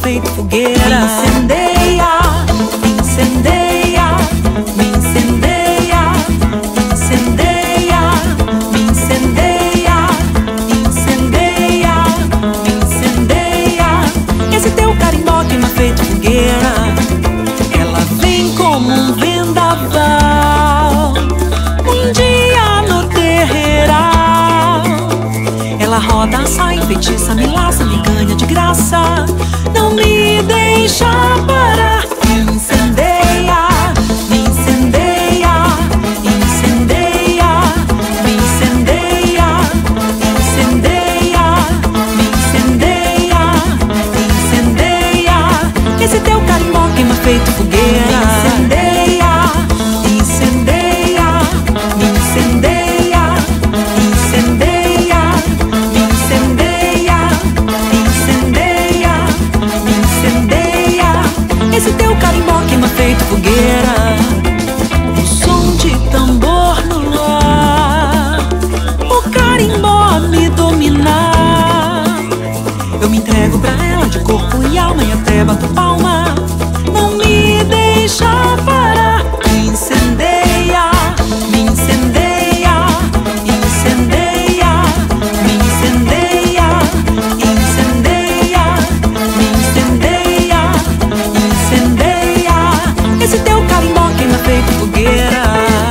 feito fogueira. Me incendeia, me incendeia, me incendeia, me incendeia, me incendeia, me incendeia, me incendeia. Esse teu carimbó queima feito fogueira. Ela vem como um vendaval, um dia no terreiral. Ela roda, sai, enfeitiça, me laça, me ganha de graça. Não me deixa parar. Me incendeia, me incendeia, incendeia, me incendeia, incendeia, me incendeia, incendeia. Esse teu carimbó queima feito fogueira. Me incendeia, incendeia, me incendeia, incendeia, me incendeia, incendeia, me incendeia. Esse teu carimbó queima feito fogueira. O som de tambor no ar, o carimbó me dominar. Eu me entrego pra ela de corpo e alma e até bato palma. Não me deixa parar. Me incendeia, me incendeia, incendeia, me incendeia, incendeia, me incendeia, incendeia. Esse teu carimbó queima feito fogueira.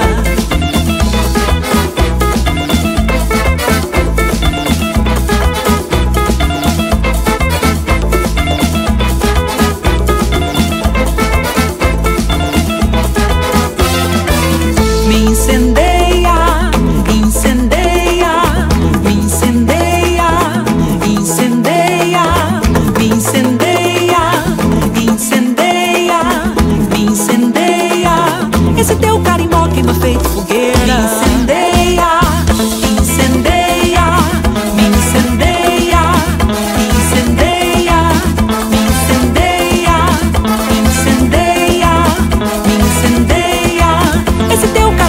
Me incendeia, incendeia, me incendeia, incendeia, me incendeia, incendeia, me incendeia. Esse teu carimbó queima feito fogueira. Me incendeia, incendeia, me incendeia, incendeia, me incendeia, incendeia, me incendeia. Esse teu